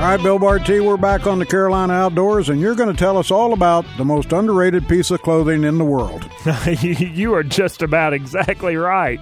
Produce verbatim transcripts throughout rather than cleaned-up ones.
Hi, Bill Barty. We're back on the Carolina Outdoors, and you're going to tell us all about the most underrated piece of clothing in the world. You are just about exactly right.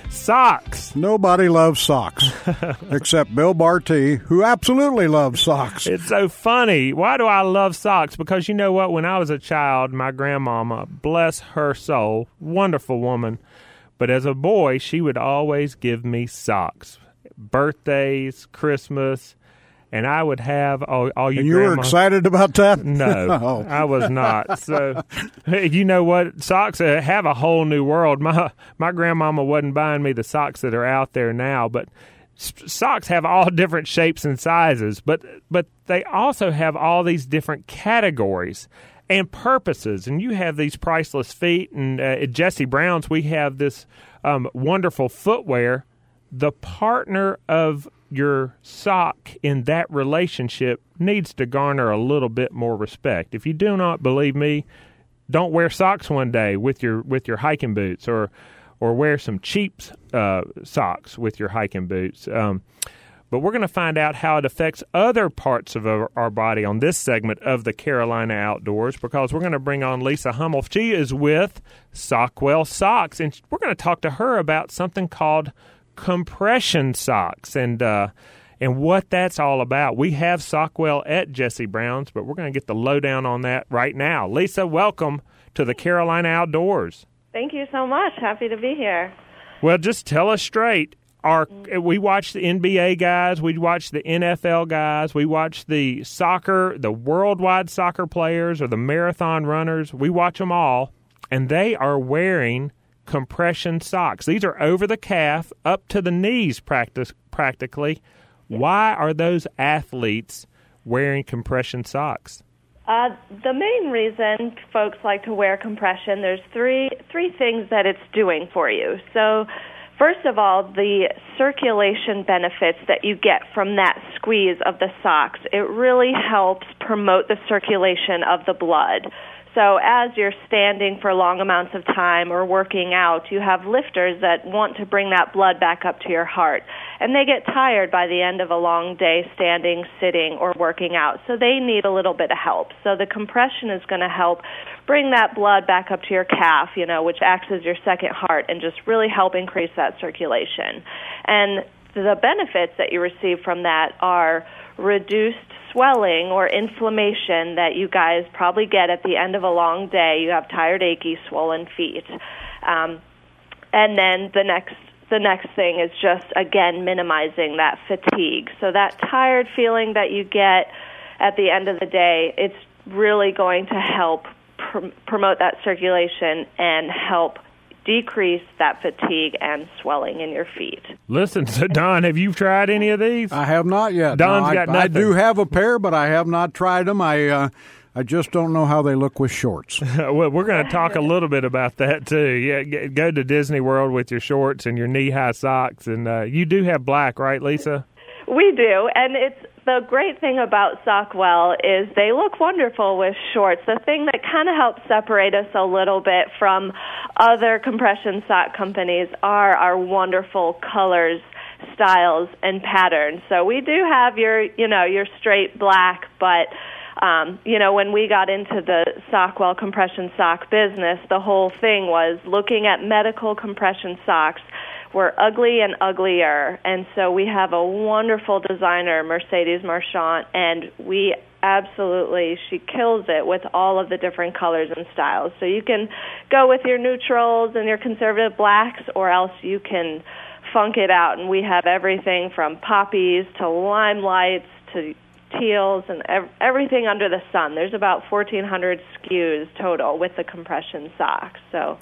Socks. Nobody loves socks except Bill Barty, who absolutely loves socks. It's so funny. Why do I love socks? Because you know what? When I was a child, my grandmama, bless her soul, wonderful woman, but as a boy, she would always give me socks. Birthdays, Christmas, and I would have all, all you. And you grandma- were excited about that? No, oh. I was not. So, you know what? Socks have a whole new world. My my grandmama wasn't buying me the socks that are out there now, but socks have all different shapes and sizes. But but they also have all these different categories and purposes. And you have these priceless feet. And uh, at Jesse Brown's, we have this um, wonderful footwear. The partner of your sock in that relationship needs to garner a little bit more respect. If you do not believe me, don't wear socks one day with your with your hiking boots, or or wear some cheap uh, socks with your hiking boots. Um, but we're going to find out how it affects other parts of our, our body on this segment of the Carolina Outdoors, because we're going to bring on Lisa Hummel. She is with Sockwell Socks, and we're going to talk to her about something called compression socks and uh, and what that's all about. We have Sockwell at Jesse Brown's, but we're going to get the lowdown on that right now. Lisa, welcome to the Carolina Outdoors. Thank you so much. Happy to be here. Well, just tell us straight. Our, we watch the N B A guys, we watch the N F L guys, we watch the soccer, the worldwide soccer players or the marathon runners. We watch them all, and they are wearing compression socks. These are over the calf, up to the knees practice, practically. Why are those athletes wearing compression socks? Uh, the main reason folks like to wear compression, there's three three things that it's doing for you. So, first of all, the circulation benefits that you get from that squeeze of the socks, it really helps promote the circulation of the blood. So as you're standing for long amounts of time or working out, you have lifters that want to bring that blood back up to your heart. And they get tired by the end of a long day standing, sitting, or working out. So they need a little bit of help. So the compression is going to help bring that blood back up to your calf, you know, which acts as your second heart, and just really help increase that circulation. And the benefits that you receive from that are reduced swelling or inflammation that you guys probably get at the end of a long day. You have tired, achy, swollen feet. Um, and then the next the next thing is just, again, minimizing that fatigue. So that tired feeling that you get at the end of the day, it's really going to help pr- promote that circulation and help decrease that fatigue and swelling in your feet. Listen, so Don, have you tried any of these? I have not yet. Don's no, I, got nothing. I do have a pair, but I have not tried them. I uh, I just don't know how they look with shorts. Well, we're going to talk a little bit about that too. Yeah, go to Disney World with your shorts and your knee-high socks, and uh, you do have black, right, Lisa? We do, and it's the great thing about Sockwell is they look wonderful with shorts. The thing that kind of helps separate us a little bit from other compression sock companies are our wonderful colors, styles, and patterns. So we do have your, you know, your straight black, but Um, you know, when we got into the Sockwell compression sock business, the whole thing was looking at medical compression socks were ugly and uglier. And so we have a wonderful designer, Mercedes Marchant, and we absolutely, she kills it with all of the different colors and styles. So you can go with your neutrals and your conservative blacks, or else you can funk it out. And we have everything from poppies to limelights to teals and ev- everything under the sun. There's about fourteen hundred S K Us total with the compression socks. So,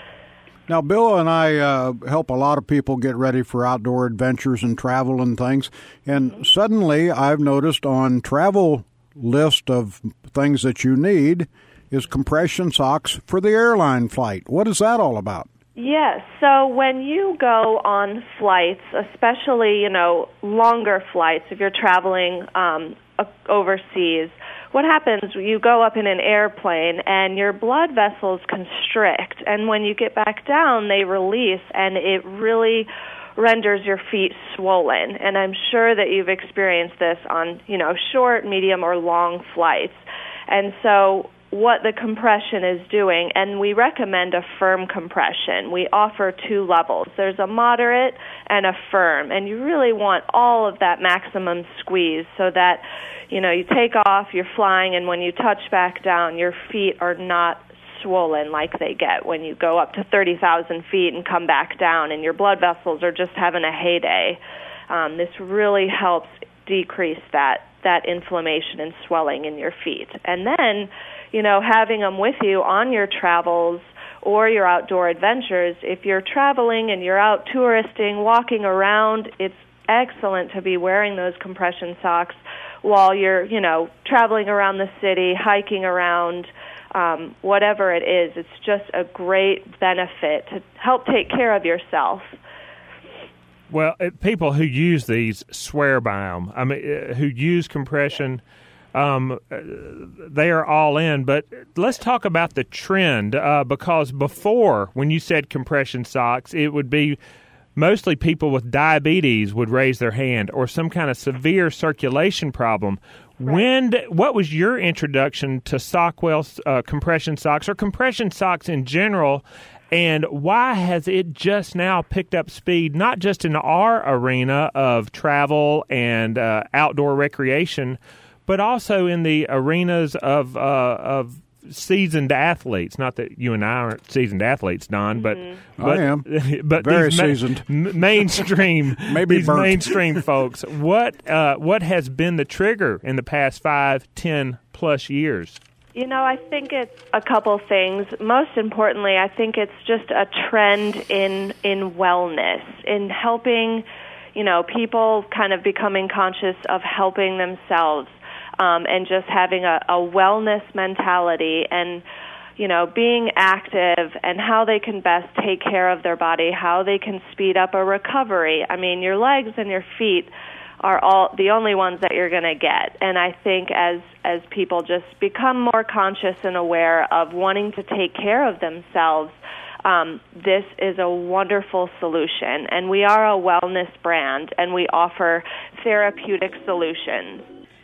now, Bill and I uh, help a lot of people get ready for outdoor adventures and travel and things. And mm-hmm. suddenly I've noticed on travel list of things that you need is compression socks for the airline flight. What is that all about? Yes. So when you go on flights, especially, you know, longer flights, if you're traveling um, overseas, what happens, you go up in an airplane and your blood vessels constrict. And when you get back down, they release, and it really renders your feet swollen. And I'm sure that you've experienced this on, you know, short, medium, or long flights. And so what the compression is doing, and we recommend a firm compression. We offer two levels. There's a moderate and a firm, and you really want all of that maximum squeeze so that, you know, you take off, you're flying, and when you touch back down, your feet are not swollen like they get when you go up to thirty thousand feet and come back down, and your blood vessels are just having a heyday. Um, this really helps decrease that that inflammation and swelling in your feet. And then, you know, having them with you on your travels or your outdoor adventures, if you're traveling and you're out touristing, walking around, it's excellent to be wearing those compression socks while you're, you know, traveling around the city, hiking around, um, whatever it is. It's just a great benefit to help take care of yourself. Well, it, people who use these swear by them. I mean, uh, who use compression, um, uh, they are all in. But let's talk about the trend, uh, because before, when you said compression socks, it would be mostly people with diabetes would raise their hand or some kind of severe circulation problem. Right. When? What was your introduction to Sockwell uh, compression socks or compression socks in general? And why has it just now picked up speed, not just in our arena of travel and uh, outdoor recreation, but also in the arenas of uh, of seasoned athletes? Not that you and I aren't seasoned athletes, Don, but, mm-hmm. but I am. But very these ma- seasoned, m- mainstream, maybe these burnt. mainstream folks. What uh, what has been the trigger in the past five, ten plus years? You know, I think it's a couple things. Most importantly, I think it's just a trend in in wellness, in helping, you know, people kind of becoming conscious of helping themselves, um, and just having a, a wellness mentality and, you know, being active and how they can best take care of their body, how they can speed up a recovery. I mean, your legs and your feet are all the only ones that you're going to get. And I think as as people just become more conscious and aware of wanting to take care of themselves, um, this is a wonderful solution. And we are a wellness brand, and we offer therapeutic solutions.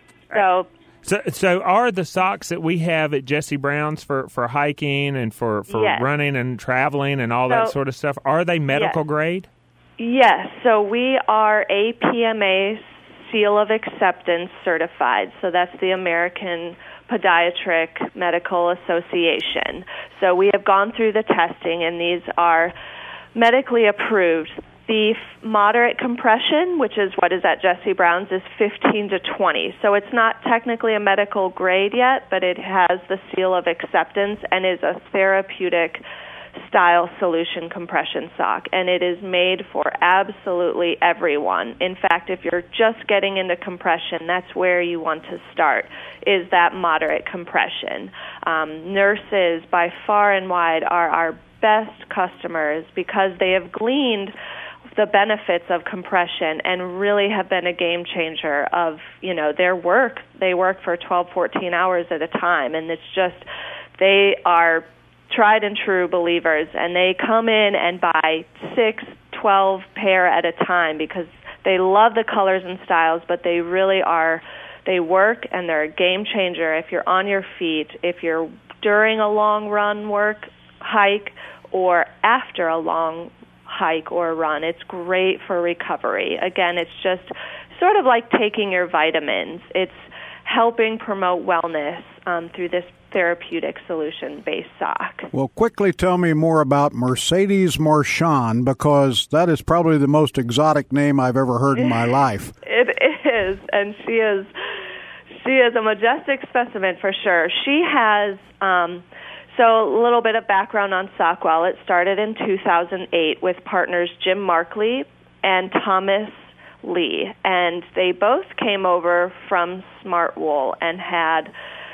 So, so, so are the socks that we have at Jesse Brown's for, for hiking and for, for yes. running and traveling and all so, that sort of stuff, are they medical yes. grade? Yes, so we are A P M A Seal of Acceptance certified, so that's the American Podiatric Medical Association. So we have gone through the testing, and these are medically approved. The f- moderate compression, which is what is at Jesse Brown's, is fifteen to twenty. So it's not technically a medical grade yet, but it has the Seal of Acceptance and is a therapeutic style solution compression sock, and it is made for absolutely everyone. In fact, if you're just getting into compression, that's where you want to start, is that moderate compression. Um, nurses, by far and wide, are our best customers because they have gleaned the benefits of compression and really have been a game changer of, you know, their work. They work for twelve, fourteen hours at a time, and it's just, they are tried and true believers, and they come in and buy six, twelve pair at a time because they love the colors and styles, but they really are, they work, and they're a game changer if you're on your feet, if you're during a long run, work, hike, or after a long hike or run. It's great for recovery. Again, it's just sort of like taking your vitamins. It's helping promote wellness um, through this therapeutic solution-based sock. Well, quickly tell me more about Mercedes Marchand, because that is probably the most exotic name I've ever heard in my life. It is, and she is she is a majestic specimen for sure. She has, um, so a little bit of background on Sockwell. It started in two thousand eight with partners Jim Markley and Thomas Lee, and they both came over from Smartwool and had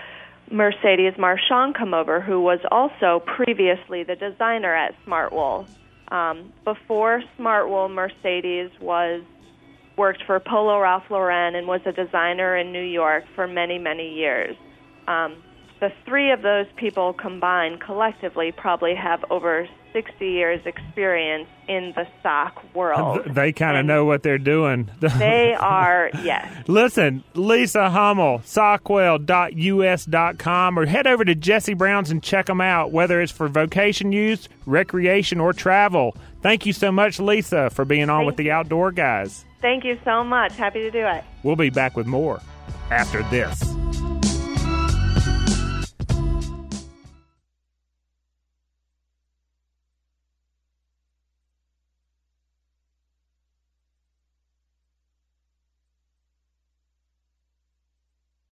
Mercedes Marchand come over, who was also previously the designer at Smartwool. Um, before Smartwool, Mercedes was worked for Polo Ralph Lauren and was a designer in New York for many, many years. Um, the three of those people combined collectively probably have over sixty years experience in the sock world. They kind of know what they're doing. They are, yes. Listen, Lisa Hummel, sockwell dot U S dot com, or head over to Jesse Brown's and check them out, whether it's for vocation use, recreation, or travel. Thank you so much, Lisa, for being on Thank with the Outdoor Guys. Thank you so much. Happy to do it. We'll be back with more after this.